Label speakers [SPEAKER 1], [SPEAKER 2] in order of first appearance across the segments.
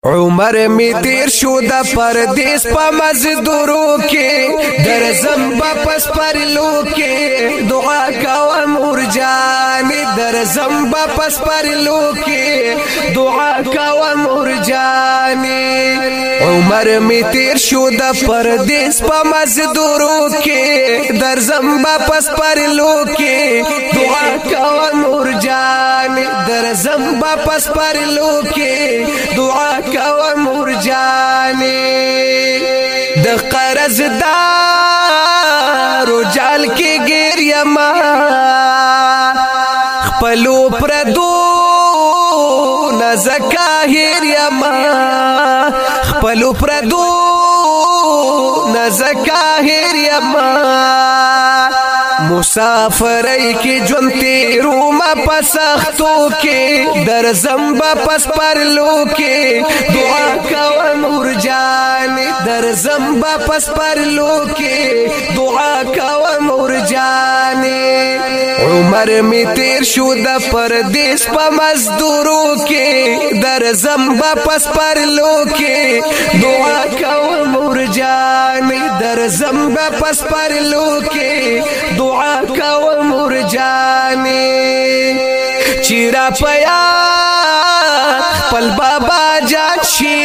[SPEAKER 1] عمر می تیر شو د پردیس په مزدورو کې درځم واپس پرلو کې دعا کوم ورجان درځم واپس پرلو کې دعا کوم ورجان عمر می تیر شو د پردیس په مزدورو کې درځم واپس پرلو کې دعا کوم ورجان درځم واپس پرلو کې دعا کوم ورجانې د قرض دارو جال کې ګیر یما خپلو پردو نزکاهیر یما خپلو پردو نزکاهیر یما مسافرای کی جون تیرو ما پسختو کې درځم واپس پرلو کې دعا کوم ورجان درځم واپس پرلو کې دعا کوم ورجان عمر می تیر شو د پردیس په مزدورو کې درځم واپس پرلو کې دعا کوم ورجان درځم واپس پرلو کې دعا کوم ورجانې چیرې پیا خپل بابا جان شي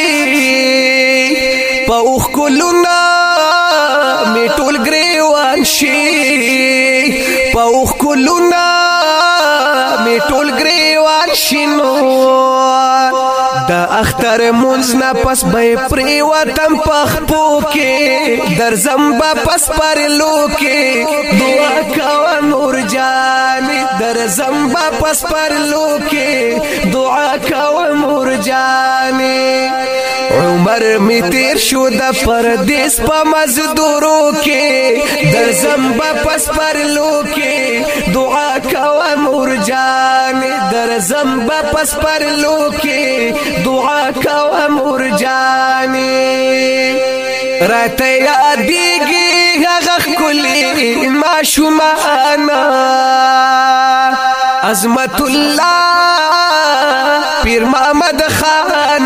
[SPEAKER 1] په اوخ کولونه می ټول ګریوان شي په اوخ کولونه می ټول ګریوان شي نو د اختر مونږ نه پس به پری وطن پخپو کې درځم واپس پرلو کې دعا کوم ورجان درځم واپس پرلو کې دعا کوم ورجان عمر می تیر شو د پردیس په مزدورو کې درځم واپس پرلو کې دعا کوم ورجان درځم واپس پرلو کې دعا کوم ورجانې راته یادېږي هغه ښکلې ماشومانه عظمت الله پیر محمد خان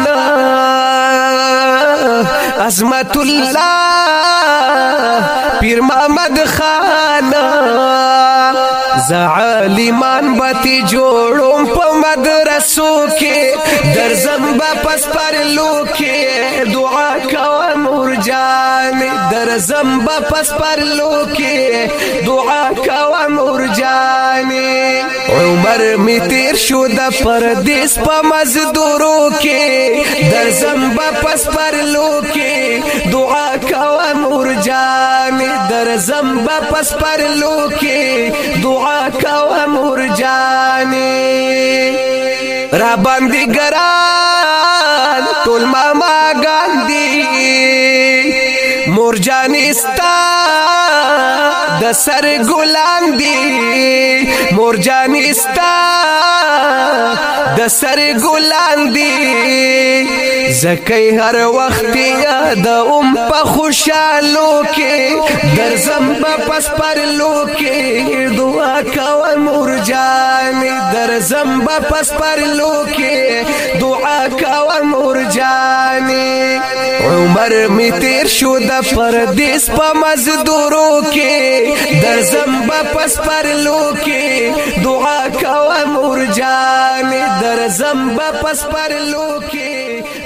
[SPEAKER 1] عظمت الله پیر محمد خان زعلیمان باتی جوړوم په مدرسو کې درځم واپس پرلو کې دعا کوم ورجان درځم واپس پرلو کې دعا کوم ورجان عمر می تیر شو د پردیس په مزدورو کې درځم واپس پرلو کې دعا کوم ورجان درځم واپس پرلو کې دعا کوم ورجانې را باندې ګران ټول ماما ګاندي مورجانې ستا د سر ګلان دي مورجانې ستا د سر ګلان دي زکه هر وخت یاد په خوشالو کې درځم واپس پرلو کې دعا کوم ورجان درځم واپس پرلو کې دعا کوم ورجان عمر می تیر شو د پردیس په مزدورو کې درځم واپس پرلو کې دعا کوم ورجان درځم واپس پرلو کې